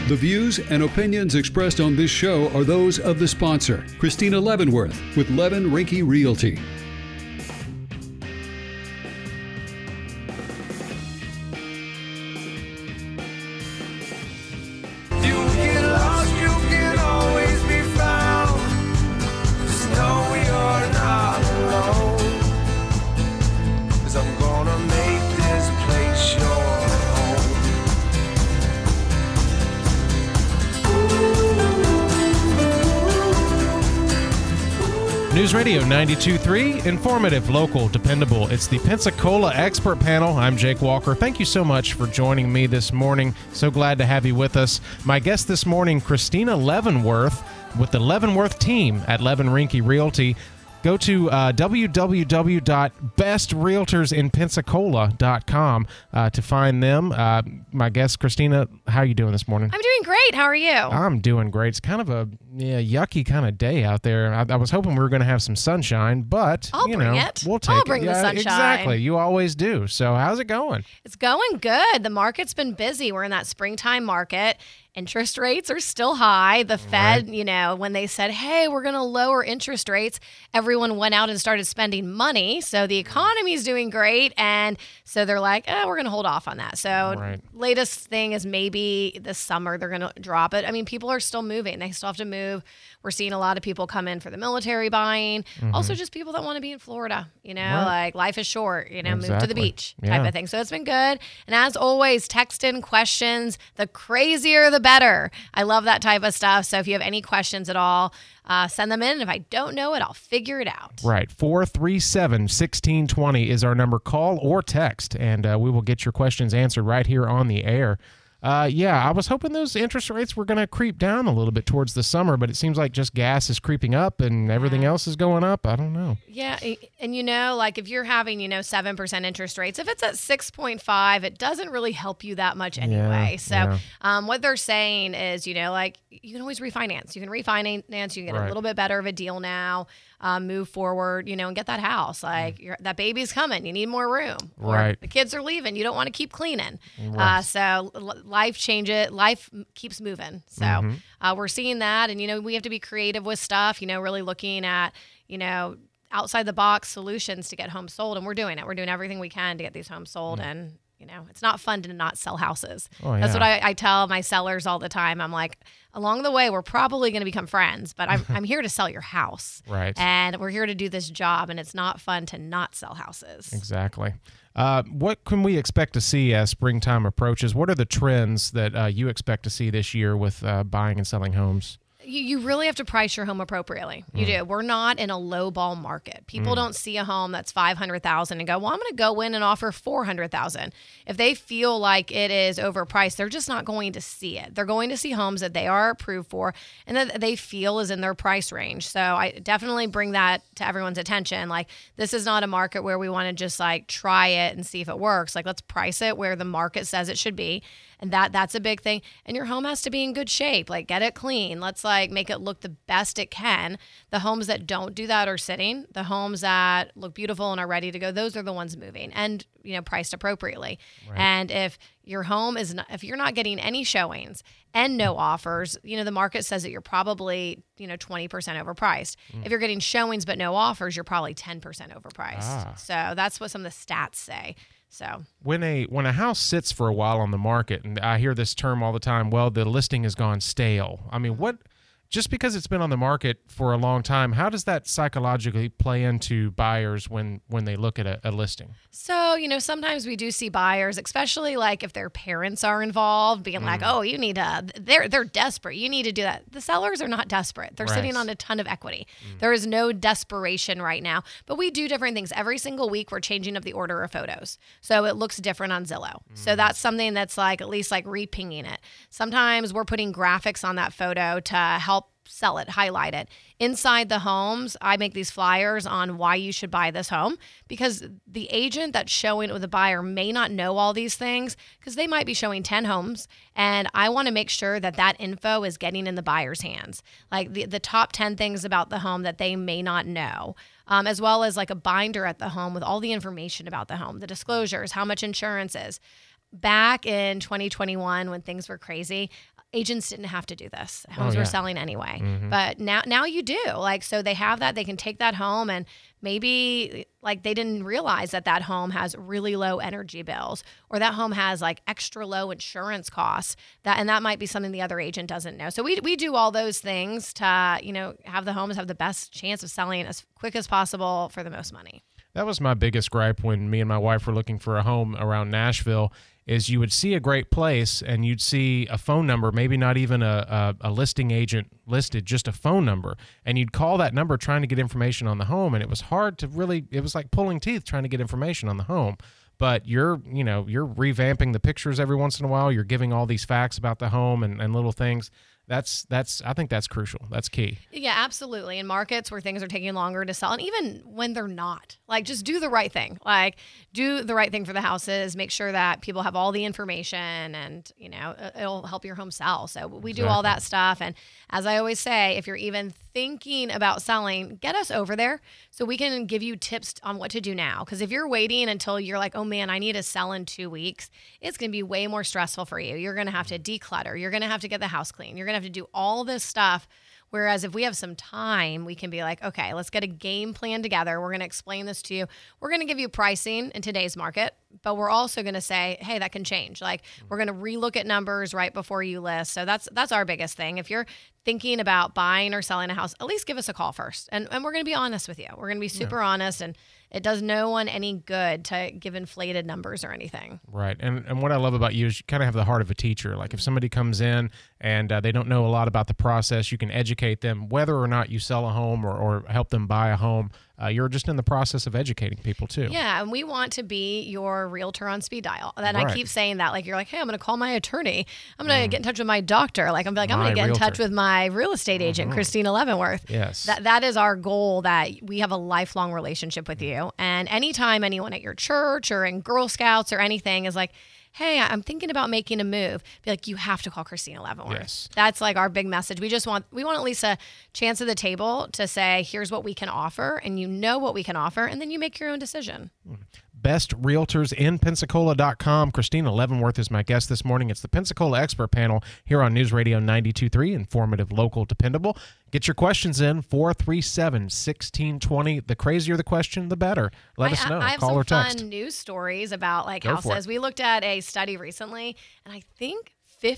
The views and opinions expressed on this show are those of the sponsor, Christina Leavenworth with Levin Rinke Realty. News Radio 92.3, informative, local, dependable. It's the Pensacola Expert Panel. I'm Jake Walker. Thank you so much for joining me this morning. So glad to have you with us. My guest this morning, Christina Leavenworth, with the Leavenworth team at Levin Rinke Realty. Go to www.bestrealtorsinpensacola.com to find them. My guest, Christina, how are you doing this morning? I'm doing great. How are you? I'm doing great. It's kind of a yucky kind of day out there. I was hoping we were going to have some sunshine, but I'll bring it. We'll take I'll bring the sunshine. Exactly. You always do. So how's it going? It's going good. The market's been busy. We're in that springtime market. Interest rates are still high. The Fed, when they said, hey, we're going to lower interest rates, everyone went out and started spending money. So the economy is doing great. And so they're like, we're going to hold off on that. So latest thing is maybe this summer they're going to drop it. I mean, people are still moving. They still have to move. We're seeing a lot of people come in for the military buying. Also just people that want to be in Florida, like life is short, move to the beach type of thing. So it's been good. And as always, text in questions. The crazier, the better. I love that type of stuff. So if you have any questions at all, send them in. And if I don't know it, I'll figure it out. Right. 437-1620 is our number. Call or text, and we will get your questions answered right here on the air. I was hoping those interest rates were going to creep down a little bit towards the summer, but it seems like just gas is creeping up and everything else is going up. I don't know. Yeah. And if you're having, 7% interest rates, if it's at 6.5, it doesn't really help you that much anyway. What they're saying is, you can always refinance. You can refinance. You can get a little bit better of a deal now. Move forward, and get that house. That baby's coming. You need more room. Or the kids are leaving. You don't want to keep cleaning. So life changes. Life keeps moving. So we're seeing that. And, we have to be creative with stuff, really looking at, outside the box solutions to get homes sold. And we're doing it. We're doing everything we can to get these homes sold. And, it's not fun to not sell houses. That's what I tell my sellers all the time. I'm like, along the way, we're probably going to become friends, but I'm here to sell your house. Right. And we're here to do this job, and it's not fun to not sell houses. Exactly. What can we expect to see as springtime approaches? What are the trends that you expect to see this year with buying and selling homes? You really have to price your home appropriately. You do. We're not in a low ball market. People don't see a home that's $500,000 and go, well, I'm going to go in and offer $400,000. If they feel like it is overpriced, they're just not going to see it. They're going to see homes that they are approved for and that they feel is in their price range. So I definitely bring that to everyone's attention. This is not a market where we want to just try it and see if it works. Let's price it where the market says it should be. And that's a big thing. And your home has to be in good shape. Get it clean. Let's make it look the best it can. The homes that don't do that are sitting. The homes that look beautiful and are ready to go, those are the ones moving and, priced appropriately. Right. And if your home if you're not getting any showings and no offers, the market says that you're probably, 20% overpriced. If you're getting showings but no offers, you're probably 10% overpriced. So that's what some of the stats say. So when a house sits for a while on the market, and I hear this term all the time, well, the listing has gone stale. I mean, just because it's been on the market for a long time, how does that psychologically play into buyers when they look at a listing? So, sometimes we do see buyers, especially if their parents are involved, being like, oh, you need they're desperate. You need to do that. The sellers are not desperate. They're sitting on a ton of equity. There is no desperation right now, but we do different things. Every single week, we're changing up the order of photos. So it looks different on Zillow. So that's something that's at least repinging it. Sometimes we're putting graphics on that photo to help sell it, highlight it. Inside the homes, I make these flyers on why you should buy this home, because the agent that's showing it with the buyer may not know all these things because they might be showing 10 homes. And I want to make sure that info is getting in the buyer's hands. The top 10 things about the home that they may not know. As well as a binder at the home with all the information about the home, the disclosures, how much insurance is. Back in 2021, when things were crazy, agents didn't have to do this. Homes were selling anyway. Mm-hmm. But now you do. Like, so they have that. They can take that home, and maybe like they didn't realize that home has really low energy bills, or that home has like extra low insurance costs, and that might be something the other agent doesn't know. So we do all those things to, have the homes have the best chance of selling as quick as possible for the most money. That was my biggest gripe when me and my wife were looking for a home around Nashville, is you would see a great place and you'd see a phone number, maybe not even a listing agent listed, just a phone number. And you'd call that number trying to get information on the home. And it was hard to really, it was like pulling teeth trying to get information on the home. But you're revamping the pictures every once in a while. You're giving all these facts about the home and little things. I think that's crucial. That's key. Yeah, absolutely. In markets where things are taking longer to sell, and even when they're not, like, just do the right thing. Like, do the right thing for the houses. Make sure that people have all the information, and it'll help your home sell. So we do all that stuff. And as I always say, if you're even thinking about selling, get us over there so we can give you tips on what to do now. Because if you're waiting until you're like, oh man, I need to sell in 2 weeks, it's going to be way more stressful for you. You're going to have to declutter. You're going to have to get the house clean. You're going to have to do all this stuff. Whereas if we have some time, we can be like, okay, let's get a game plan together. We're going to explain this to you. We're going to give you pricing in today's market, but we're also going to say, hey, that can change. Like, we're going to relook at numbers right before you list. So that's our biggest thing. If you're thinking about buying or selling a house, at least give us a call first. And we're going to be honest with you. We're going to be super honest, and it does no one any good to give inflated numbers or anything. Right. And what I love about you is you kind of have the heart of a teacher. Like, if somebody comes in and they don't know a lot about the process, you can educate them whether or not you sell a home or help them buy a home. You're just in the process of educating people too. Yeah, and we want to be your realtor on speed dial. And I keep saying that, like, you're like, hey, I'm going to call my attorney. I'm going to get in touch with my doctor. Like, I'm going to get in touch with my real estate agent, Christina Leavenworth. Yes. That is our goal, that we have a lifelong relationship with you. And anytime anyone at your church or in Girl Scouts or anything is like, hey, I'm thinking about making a move, be like, you have to call Christina Leavenworth. Yes. That's like our big message. We want at least a chance at the table to say, here's what we can offer, and you know what we can offer, and then you make your own decision. BestRealtorsInPensacola.com. Christina Leavenworth is my guest this morning. It's the Pensacola Expert Panel here on News Radio 92.3, informative, local, dependable. Get your questions in, 437-1620. The crazier the question, the better. Let us know. I have Call or some text. fun news stories about like Go for houses. it. We looked at a study recently, and I think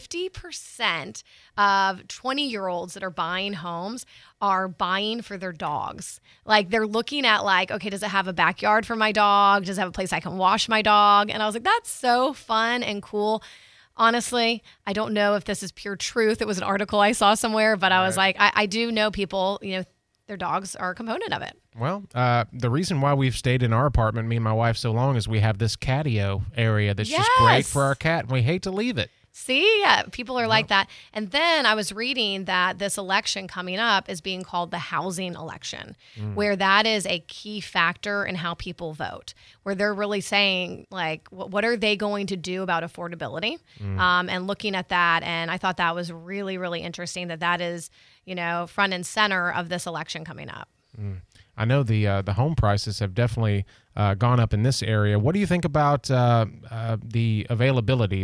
50% of 20-year-olds that are buying homes are buying for their dogs. Like, they're looking at like, okay, does it have a backyard for my dog? Does it have a place I can wash my dog? And I was like, that's so fun and cool. Honestly, I don't know if this is pure truth. It was an article I saw somewhere, but I was like, I do know people, their dogs are a component of it. Well, the reason why we've stayed in our apartment, me and my wife, so long is we have this catio area that's just great for our cat, and we hate to leave it. See, people are like that. And then I was reading that this election coming up is being called the housing election, where that is a key factor in how people vote, where they're really saying, like, what are they going to do about affordability, and looking at that. And I thought that was really, really interesting that is, front and center of this election coming up. I know the home prices have definitely gone up in this area. What do you think about the availability?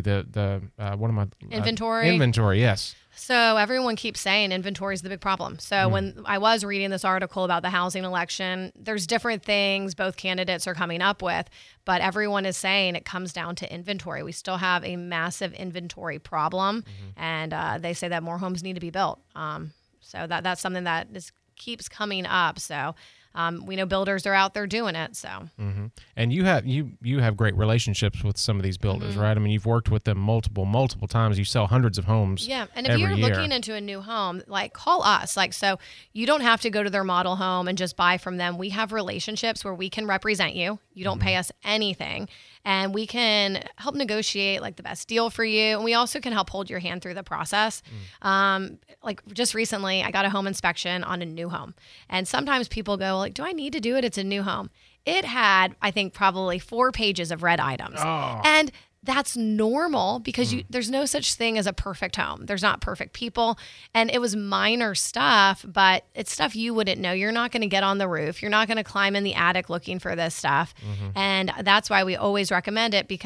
Inventory? Inventory, yes. So everyone keeps saying inventory is the big problem. So when I was reading this article about the housing election, there's different things both candidates are coming up with, but everyone is saying it comes down to inventory. We still have a massive inventory problem, and they say that more homes need to be built. So that's something that keeps coming up. So we know builders are out there doing it. So, and you have great relationships with some of these builders, right? I mean, you've worked with them multiple times. You sell hundreds of homes. Yeah, and if you're looking into a new home, like, call us. Like, so you don't have to go to their model home and just buy from them. We have relationships where we can represent you. You don't pay us anything, and we can help negotiate like the best deal for you. And we also can help hold your hand through the process. Like, just recently, I got a home inspection on a new home, and sometimes people go like, do I need to do it? It's a new home. It had, I think, probably 4 pages of red items. Oh. And that's normal because there's no such thing as a perfect home. There's not perfect people. And it was minor stuff, but it's stuff you wouldn't know. You're not going to get on the roof. You're not going to climb in the attic looking for this stuff. And that's why we always recommend it, because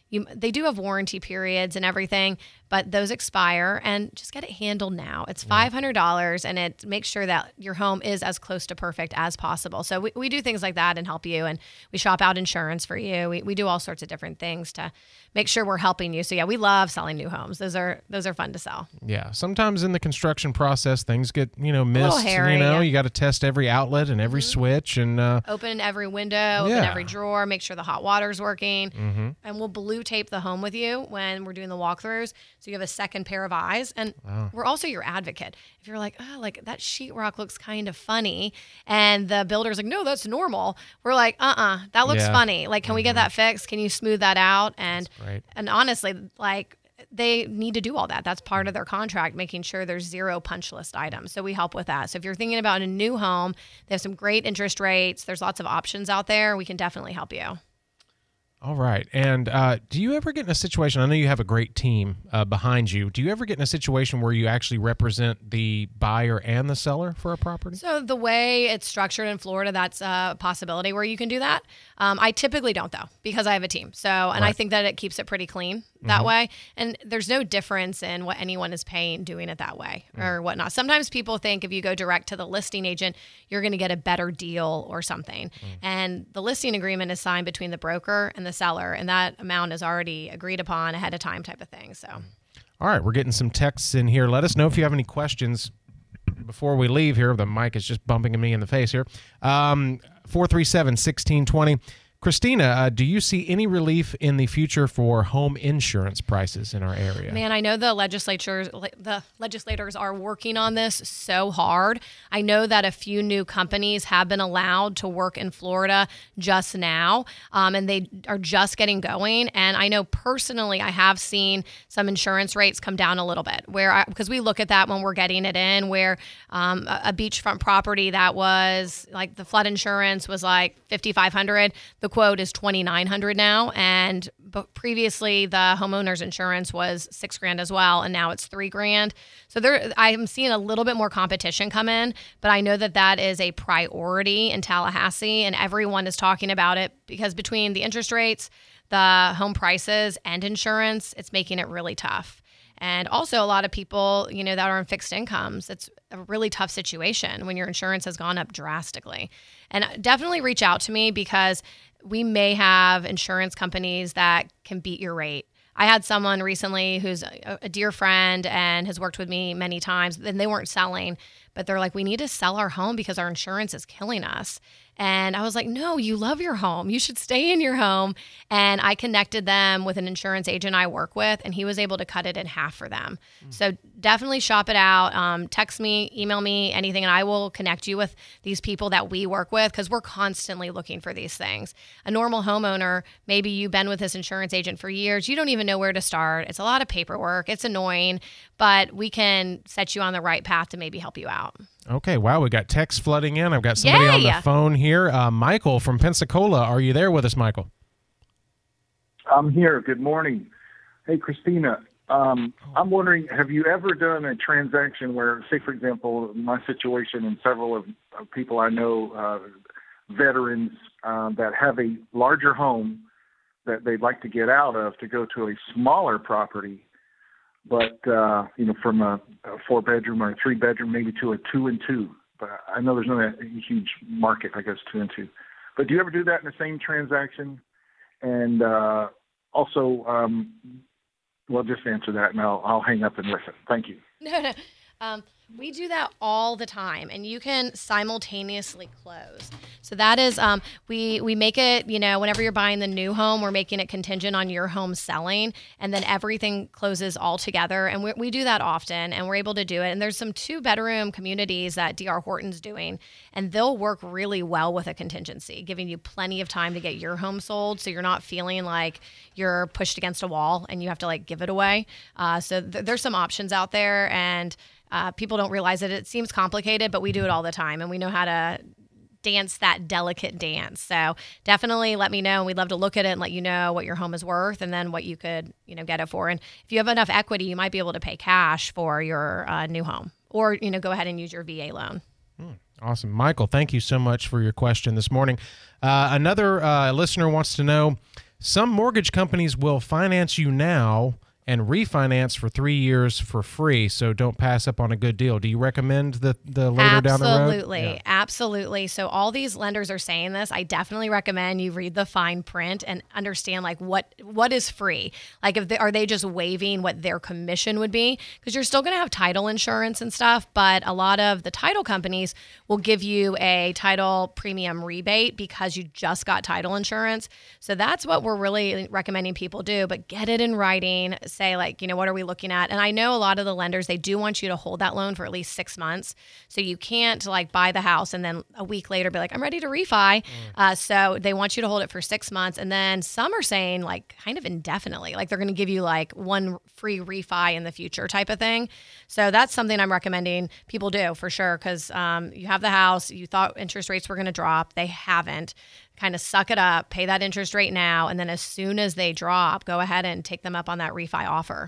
they do have warranty periods and everything, but those expire, and just get it handled now. It's $500, and it makes sure that your home is as close to perfect as possible. So we do things like that and help you, and we shop out insurance for you. We do all sorts of different things to make sure we're helping you. So yeah, we love selling new homes. Those are fun to sell. Yeah. Sometimes in the construction process, things get, missed. Hairy, You got to test every outlet and every switch, and open every window, open every drawer, make sure the hot water's working, and we'll blue tape the home with you when we're doing the walkthroughs. So you have a second pair of eyes, and we're also your advocate. If you're like, oh, like that sheetrock looks kind of funny, and the builder's like, no, that's normal. We're like, that looks funny. Like, can we get that fixed? Can you smooth that out? And honestly, like, they need to do all that. That's part of their contract, making sure there's zero punch list items. So we help with that. So if you're thinking about a new home, they have some great interest rates. There's lots of options out there. We can definitely help you. All right. And do you ever get in a situation, I know you have a great team behind you, do you ever get in a situation where you actually represent the buyer and the seller for a property? So the way it's structured in Florida, that's a possibility where you can do that. I typically don't, though, because I have a team. So, and I think that it keeps it pretty clean that way. And there's no difference in what anyone is paying doing it that way or whatnot. Sometimes people think if you go direct to the listing agent, you're going to get a better deal or something. And the listing agreement is signed between the broker and the seller, and that amount is already agreed upon ahead of time type of thing. So, all right, we're getting some texts in here. Let us know if you have any questions before we leave here. The mic is just bumping me in the face here. 437-1620. Christina, do you see any relief in the future for home insurance prices in our area? Man, I know the legislators are working on this so hard. I know that a few new companies have been allowed to work in Florida just now, and they are just getting going. And I know personally, I have seen some insurance rates come down a little bit, because we look at that when we're getting it in, where a beachfront property that was like the flood insurance was like $5,500. The quote is $2,900 now, and previously the homeowner's insurance was $6,000 as well, and now it's $3,000. So I'm seeing a little bit more competition come in, but I know that is a priority in Tallahassee, and everyone is talking about it because between the interest rates, the home prices, and insurance, it's making it really tough. And also a lot of people, that are on fixed incomes, it's a really tough situation when your insurance has gone up drastically. And definitely reach out to me, because we may have insurance companies that can beat your rate. I had someone recently who's a dear friend and has worked with me many times, and they weren't selling, but they're like, we need to sell our home because our insurance is killing us. And I was like, no, you love your home. You should stay in your home. And I connected them with an insurance agent I work with, and he was able to cut it in half for them. So definitely shop it out. Text me, email me, anything, and I will connect you with these people that we work with, because we're constantly looking for these things. A normal homeowner, maybe you've been with this insurance agent for years. You don't even know where to start. It's a lot of paperwork. It's annoying, but we can set you on the right path to maybe help you out. Okay, wow, we got texts flooding in. I've got somebody on the phone here. Michael from Pensacola. Are you there with us, Michael? I'm here. Good morning. Hey, Christina, I'm wondering, have you ever done a transaction where, say, for example, my situation and several of people I know, veterans that have a larger home that they'd like to get out of to go to a smaller property, but, from a 4-bedroom or a 3-bedroom, maybe to a 2-and-2. But I know there's not a huge market, I guess, 2-and-2. But do you ever do that in the same transaction? And also, just answer that, and I'll hang up and listen. Thank you. No. We do that all the time, and you can simultaneously close. So that is, we make it, whenever you're buying the new home, we're making it contingent on your home selling, and then everything closes all together. And we do that often, and we're able to do it. And there's some 2-bedroom communities that D.R. Horton's doing, and they'll work really well with a contingency, giving you plenty of time to get your home sold, so you're not feeling like you're pushed against a wall and you have to give it away. So there's some options out there, and people don't realize it. It seems complicated, but we do it all the time, and we know how to dance that delicate dance. So definitely let me know, and we'd love to look at it and let you know what your home is worth and then what you could, get it for. And if you have enough equity, you might be able to pay cash for your new home, or, go ahead and use your VA loan. Awesome. Michael, thank you so much for your question this morning. Another listener wants to know, some mortgage companies will finance you now and refinance for 3 years for free, so don't pass up on a good deal. Do you recommend the later down the road? Absolutely. Absolutely. So all these lenders are saying this. I definitely recommend you read the fine print and understand like what is free. Like are they just waiving what their commission would be? Because you're still going to have title insurance and stuff, but a lot of the title companies will give you a title premium rebate because you just got title insurance. So that's what we're really recommending people do, but get it in writing. Say like, what are we looking at? And I know a lot of the lenders, they do want you to hold that loan for at least 6 months. So you can't like buy the house and then a week later be like, I'm ready to refi. So they want you to hold it for 6 months. And then some are saying like kind of indefinitely, like they're going to give you like one free refi in the future type of thing. So that's something I'm recommending people do for sure. Cause you have the house, you thought interest rates were going to drop. They haven't. Kind of suck it up, pay that interest rate now, and then as soon as they drop, go ahead and take them up on that refi offer.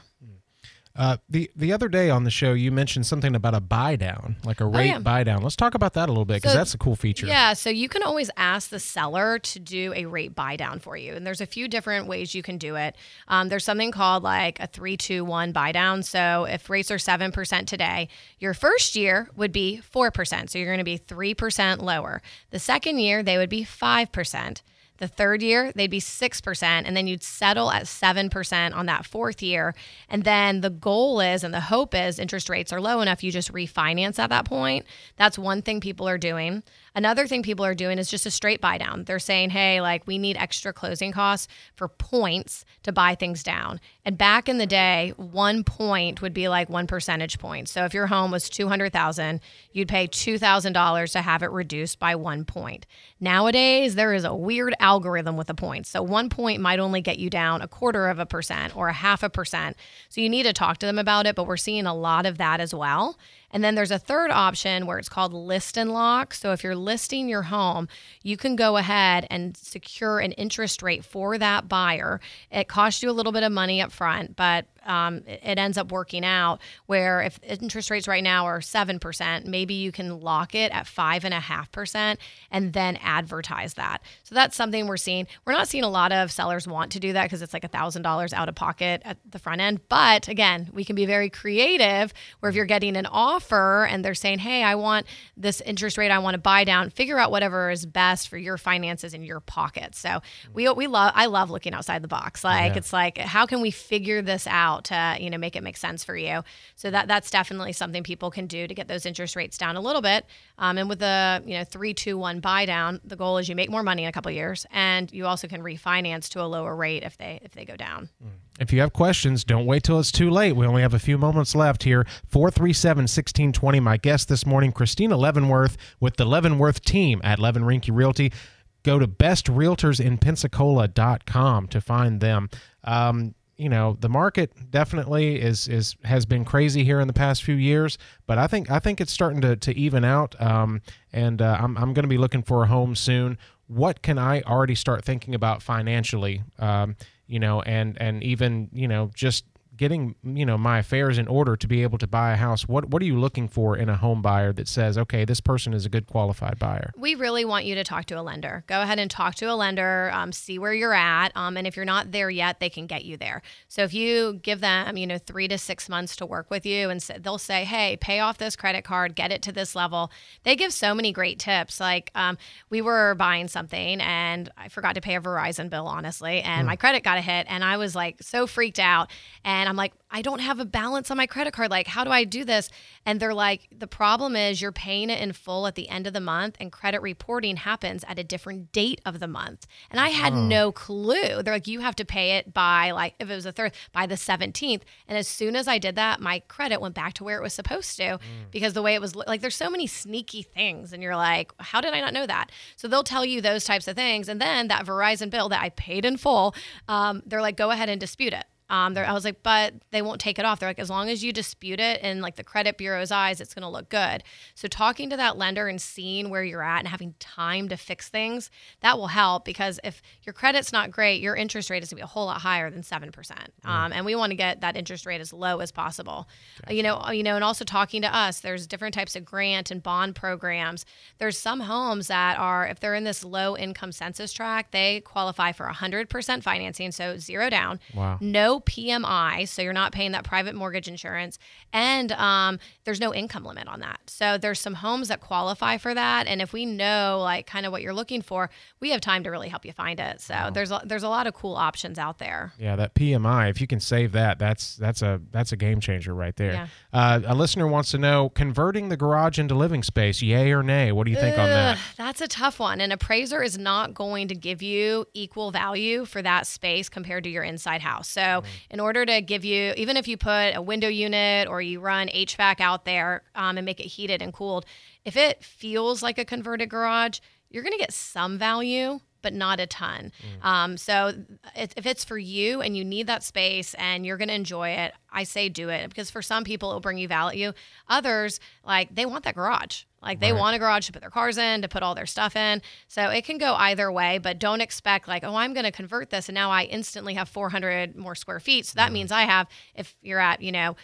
The other day on the show, you mentioned something about a buy down, like a rate buy down. Let's talk about that a little bit because that's a cool feature. Yeah, so you can always ask the seller to do a rate buy down for you, and there's a few different ways you can do it. There's something called like a 3-2-1 buy down. So if rates are 7% today, your first year would be 4%. So you're going to be 3% lower. The second year, they would be 5%. The third year, they'd be 6%, and then you'd settle at 7% on that fourth year. And then the goal is, and the hope is, interest rates are low enough, you just refinance at that point. That's one thing people are doing. Another thing people are doing is just a straight buy down. They're saying, hey, like we need extra closing costs for points to buy things down. And back in the day, 1 point would be like 1 percentage point. So if your home was $200,000, you'd pay $2,000 to have it reduced by 1 point. Nowadays, there is a weird algorithm with the points. So 1 point might only get you down 0.25% or 0.5%. So you need to talk to them about it, but we're seeing a lot of that as well. And then there's a third option where it's called list and lock. So if you're listing your home, you can go ahead and secure an interest rate for that buyer. It costs you a little bit of money up front, but it ends up working out where if interest rates right now are 7%, maybe you can lock it at 5.5% and then advertise that. So that's something we're seeing. We're not seeing a lot of sellers want to do that because it's like $1,000 out of pocket at the front end. But again, we can be very creative where if you're getting an offer and they're saying, hey, I want this interest rate, I want to buy down, figure out whatever is best for your finances in your pocket. So I love looking outside the box. Like It's like, how can we figure this out to make it make sense for you? So that's definitely something people can do to get those interest rates down a little bit. And with the 3-2-1 buy down, the goal is you make more money in a couple of years, and you also can refinance to a lower rate if they go down. If you have questions, don't wait till it's too late. We only have a few moments left here. 437-1620. My guest this morning, Christina Leavenworth with the Leavenworth team at Levin Rinke Realty. Go to bestrealtorsinpensacola.com to find them. The market definitely has been crazy here in the past few years, but I think it's starting to even out. I'm going to be looking for a home soon. What can I already start thinking about financially? And even just getting my affairs in order to be able to buy a house. What are you looking for in a home buyer that says, okay, this person is a good qualified buyer? We really want you to talk to a lender. Go ahead and talk to a lender, see where you're at, and if you're not there yet, they can get you there. So if you give them 3 to 6 months to work with you, and they'll say, hey, pay off this credit card, get it to this level. They give so many great tips. Like we were buying something and I forgot to pay a Verizon bill, honestly, and my credit got a hit, and I was like so freaked out. And I'm like, I don't have a balance on my credit card. Like, how do I do this? And they're like, the problem is you're paying it in full at the end of the month, and credit reporting happens at a different date of the month. And I had no clue. They're like, you have to pay it by, like, if it was the 3rd, by the 17th. And as soon as I did that, my credit went back to where it was supposed to because the way it was, like, there's so many sneaky things. And you're like, how did I not know that? So they'll tell you those types of things. And then that Verizon bill that I paid in full, they're like, go ahead and dispute it. I was like, but they won't take it off. They're like, as long as you dispute it in like the credit bureau's eyes, it's going to look good. So talking to that lender and seeing where you're at and having time to fix things, that will help, because if your credit's not great, your interest rate is going to be a whole lot higher than 7%. And we want to get that interest rate as low as possible. Gotcha. And also talking to us, there's different types of grant and bond programs. There's some homes that are, if they're in this low income census tract, they qualify for 100% financing. So 0 down, wow. No PMI. So you're not paying that private mortgage insurance, and there's no income limit on that. So there's some homes that qualify for that. And if we know like kind of what you're looking for, we have time to really help you find it. So there's a lot of cool options out there. Yeah, that PMI, if you can save that, that's a game changer right there. Yeah. A listener wants to know, converting the garage into living space, yay or nay? What do you think on that? That's a tough one. An appraiser is not going to give you equal value for that space compared to your inside house. So in order to give you, even if you put a window unit or you run HVAC out there and make it heated and cooled, if it feels like a converted garage, you're going to get some value, but not a ton. So if it's for you and you need that space and you're going to enjoy it, I say do it, because for some people it will bring you value. Others, like, they want that garage. Like, they want a garage to put their cars in, to put all their stuff in. So it can go either way, but don't expect like, oh, I'm going to convert this and now I instantly have 400 more square feet. So that means I have, if you're at,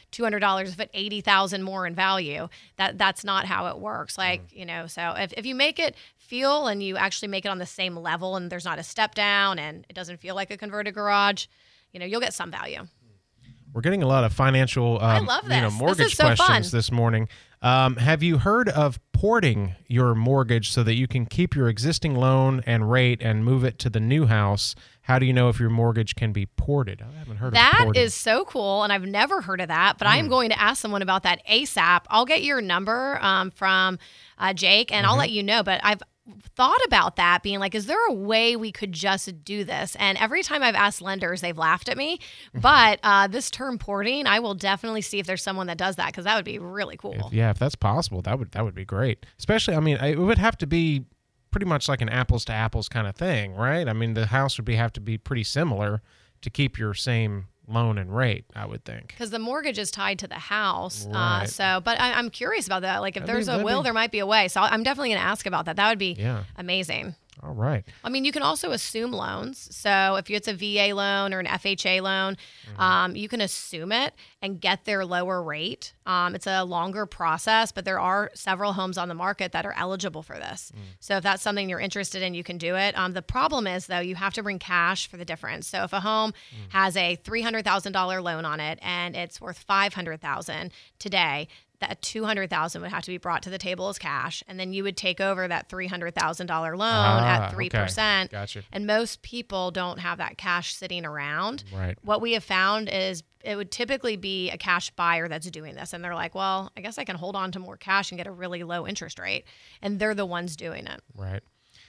$200, if it's 80,000 more in value, that's not how it works. Like, so if you make it feel and you actually make it on the same level and there's not a step down and it doesn't feel like a converted garage, you'll get some value. We're getting a lot of financial, I love this. mortgage so questions fun. this morning. Have you heard of porting your mortgage so that you can keep your existing loan and rate and move it to the new house? How do you know if your mortgage can be ported? I haven't heard of porting. That is so cool, and I've never heard of that, but I'm going to ask someone about that ASAP. I'll get your number from Jake, and I'll let you know, but I've thought about that, being like, is there a way we could just do this? And every time I've asked lenders, they've laughed at me. But this term porting, I will definitely see if there's someone that does that, because that would be really cool. If that's possible, that would be great. Especially, it would have to be pretty much like an apples to apples kind of thing, right? I mean, the house would have to be pretty similar to keep your same loan and rate, I would think. Because the mortgage is tied to the house. Right. But I'm curious about that. Like, if there's a will, there might be a way. So I'm definitely going to ask about that. That would be amazing. All right. I mean, you can also assume loans. So if it's a VA loan or an FHA loan, you can assume it and get their lower rate. It's a longer process, but there are several homes on the market that are eligible for this. So if that's something you're interested in, you can do it. The problem is, though, you have to bring cash for the difference. So if a home has a $300,000 loan on it and it's worth $500,000 today, that $200,000 would have to be brought to the table as cash, and then you would take over that $300,000 loan at 3%. Okay. Gotcha. And most people don't have that cash sitting around. Right. What we have found is it would typically be a cash buyer that's doing this, and they're like, well, I guess I can hold on to more cash and get a really low interest rate, and they're the ones doing it. Right.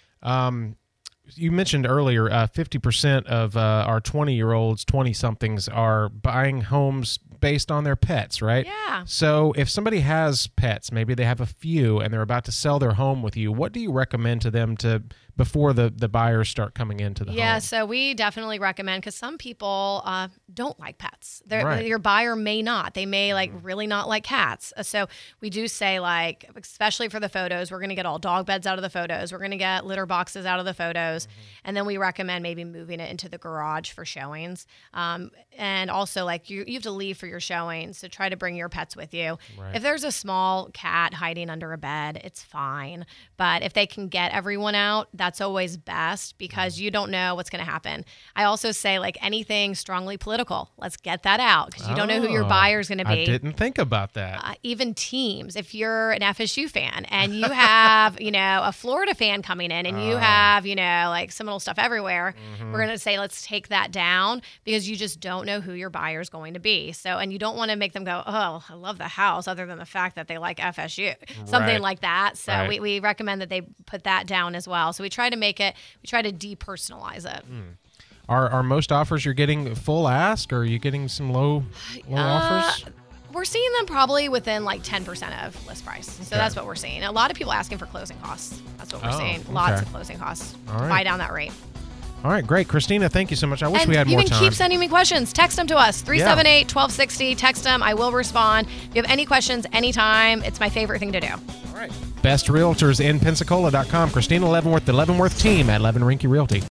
You mentioned earlier 50% of our 20-year-olds, 20-somethings are buying homes based on their pets, right? Yeah. So if somebody has pets, maybe they have a few and they're about to sell their home with you, what do you recommend to them before the buyers start coming into the home? Yeah, so we definitely recommend, because some people don't like pets. Right. Your buyer may not. They may really not like cats. So we do say, like, especially for the photos, we're going to get all dog beds out of the photos. We're going to get litter boxes out of the photos. And then we recommend maybe moving it into the garage for showings. And also, like, you have to leave for your showings, so try to bring your pets with you. Right. If there's a small cat hiding under a bed, it's fine. But if they can get everyone out, that's always best, because you don't know what's going to happen. I also say, like, anything strongly political, let's get that out, because you don't know who your buyer is going to be. I didn't think about that. Even teams. If you're an FSU fan and you have, a Florida fan coming in and you have, like Seminole stuff everywhere, we're going to say, let's take that down, because you just don't know who your buyer is going to be. So, and you don't want to make them go, oh, I love the house, other than the fact that they like FSU, something like that. So we recommend that they put that down as well. So we try to depersonalize it. Are most offers you're getting full ask, or are you getting some low offers? We're seeing them probably within like 10% of list price. So that's what we're seeing. A lot of people asking for closing costs. That's what we're seeing. Lots of closing costs. All right. Buy down that rate. All right, great. Christina, thank you so much. I wish we had more time. You can keep sending me questions. Text them to us, 378-1260. Text them. I will respond. If you have any questions anytime, it's my favorite thing to do. All right. Best realtors in Pensacola.com. Christina Leavenworth, the Leavenworth team at Levin Rinky Realty.